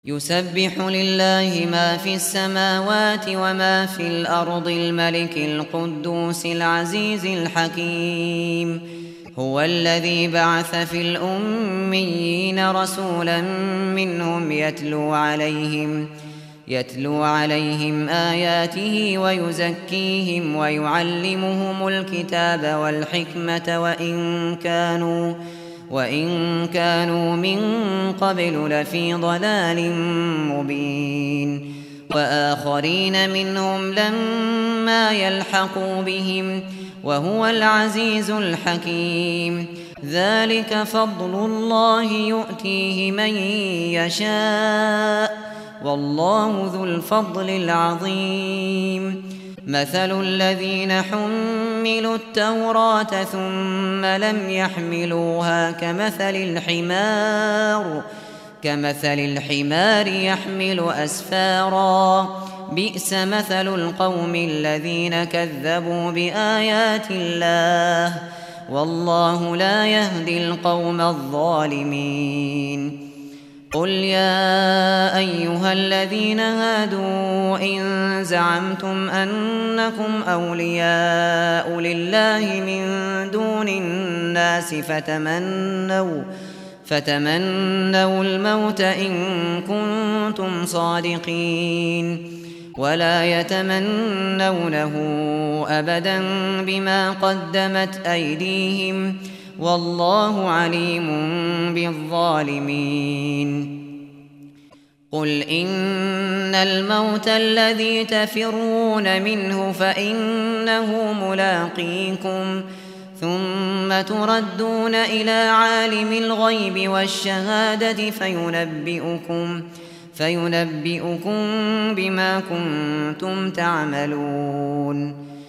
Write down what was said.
يسبح لله ما في السماوات وما في الأرض الملك القدوس العزيز الحكيم. هو الذي بعث في الأميين رسولا منهم يتلو عليهم آياته ويزكيهم ويعلمهم الكتاب والحكمة وإن كانوا من قبل لفي ضلال مبين. وآخرين منهم لما يلحقوا بهم وهو العزيز الحكيم. ذلك فضل الله يؤتيه من يشاء والله ذو الفضل العظيم. مثل الذين حملوا التوراة ثم لم يحملوها كمثل الحمار يحمل أسفارا. بئس مثل القوم الذين كذبوا بآيات الله والله لا يهدي القوم الظالمين. قل يا أيها الذين هادوا إن زعمتم أنكم أولياء لله من دون الناس فتمنوا الموت إن كنتم صادقين ولا يتمنونه أبدا بما قدمت أيديهم والله عليم بالظالمين. قل إن الموت الذي تفرون منه فإنه ملاقيكم ثم تردون إلى عالم الغيب والشهادة فينبئكم بما كنتم تعملون.